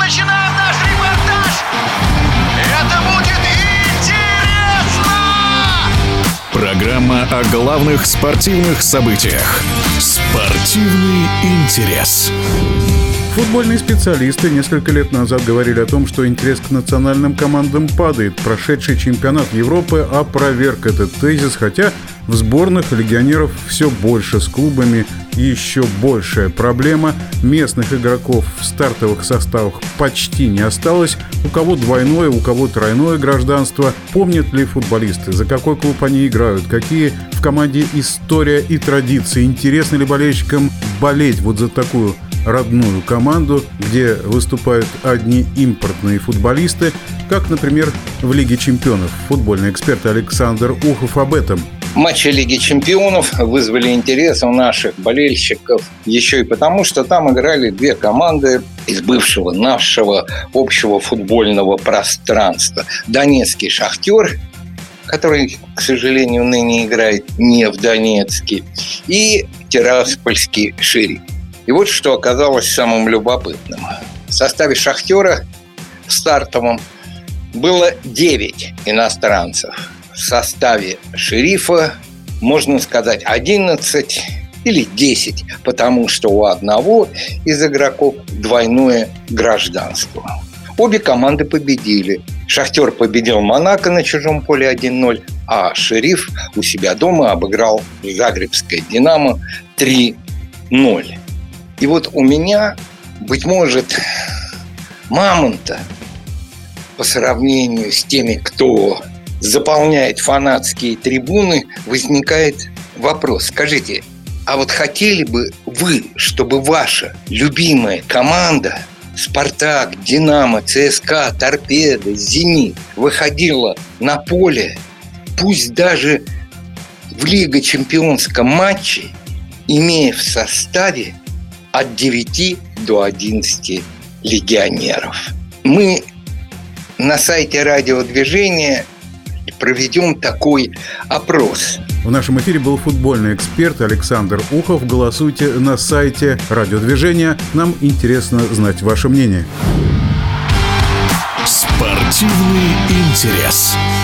начинаем наш репортаж. Это будет интересно! Программа о главных спортивных событиях. Спортивный интерес. Футбольные специалисты несколько лет назад говорили о том, что интерес к национальным командам падает. Прошедший чемпионат Европы опроверг этот тезис, хотя в сборных легионеров все больше, с клубами еще большая проблема. Местных игроков в стартовых составах почти не осталось. У кого двойное, у кого тройное гражданство. Помнят ли футболисты, за какой клуб они играют, какие в команде история и традиции, интересно ли болельщикам болеть вот за такую родную команду, где выступают одни импортные футболисты, как, например, в Лиге чемпионов. Футбольный эксперт Александр Ухов об этом. Матчи Лиги чемпионов вызвали интерес у наших болельщиков еще и потому, что там играли две команды из бывшего нашего общего футбольного пространства. Донецкий «Шахтер», который, к сожалению, ныне играет не в Донецке, и Тираспольский «Шериф». И вот что оказалось самым любопытным. В составе «Шахтера» в стартовом было 9 иностранцев. В составе «Шерифа», можно сказать, 11 или 10, потому что у одного из игроков двойное гражданство. Обе команды победили. «Шахтер» победил «Монако» на чужом поле 1-0, а «Шериф» у себя дома обыграл загребское «Динамо» 3-0. И вот у меня, быть может, мамонта по сравнению с теми, кто заполняет фанатские трибуны, возникает вопрос. Скажите, а вот хотели бы вы, чтобы ваша любимая команда «Спартак», «Динамо», «ЦСКА», «Торпедо», «Зенит» выходила на поле, пусть даже в Лиге чемпионском матче, имея в составе от 9 до 11 легионеров? Мы на сайте радиодвижения проведем такой опрос. В нашем эфире был футбольный эксперт Александр Ухов. Голосуйте на сайте радиодвижения. Нам интересно знать ваше мнение. Спортивный интерес.